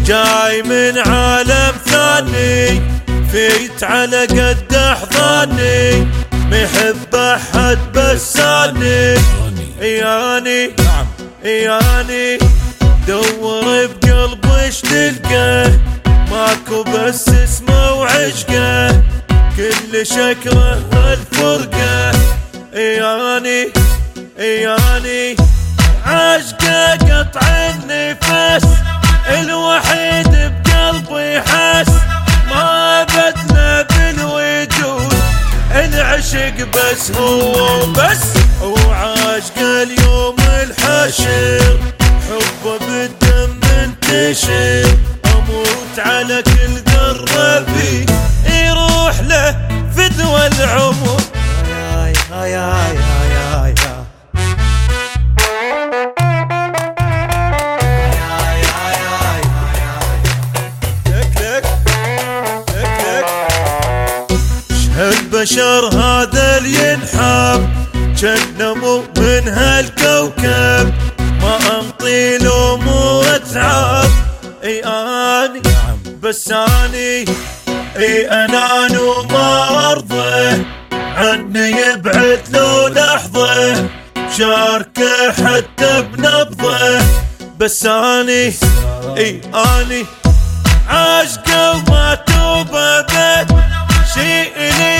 جاي من عالم ثاني، فيت على قد احضاني، محب احد بس اني ياني دور بقلب وش تلقاه، ماكو بس اسمه وعشقه، كل شكله الفرقه. ياني عشقه قطع النفس، الوحيد بقلبي حس، ما بدله بالوجود، العشق بس هو بس، وعاشق اليوم الحشر، حبه بالدم منتشر، اموت على كل قربي، يروح له فدوى العمر. البشر هذا اللي ينحب، جنمو من هالكوكب، ما انطي لوم واتعب، اني بس اني انان وما ارضى، عني يبعد لو لحظة، شاركه حتى بنبضه، بس اني عاشقه وما توب ابد، شيء